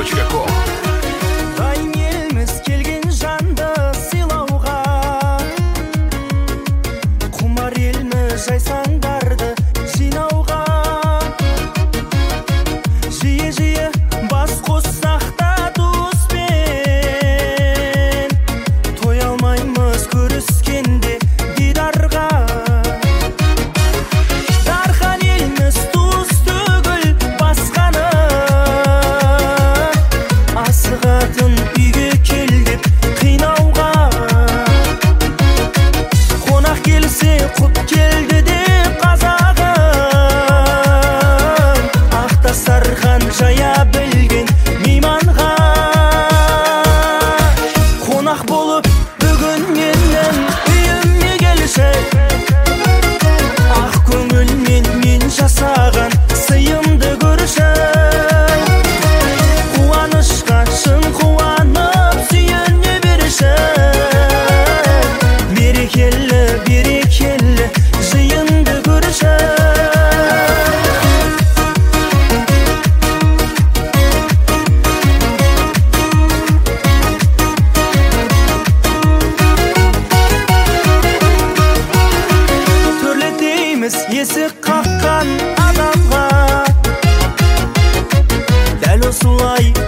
gmail.com. Дайым елміз келген жанды сыйлауға, құмар елміз жайсаңдарды жинауға. Жиі-жиі бас қоссақ та туыспен, той алмаймыз көріскенде дидарға. Дархан елміз туыс түгіл басқаны, асығатын үйге кел деп қинауға. Қонақ келсе құт келді деп қазағым, ақ дастархан жая білген мейманға. Қонақ болып бүгін менің үйіме келші, ақ көңілмен мен жасаған сыйымды көрші. Қуанышқа шын қуанып сүйене берші, берекелі берекелі жиынды көрші. Төрлетейміз есік қаққан адамға, дәл осылай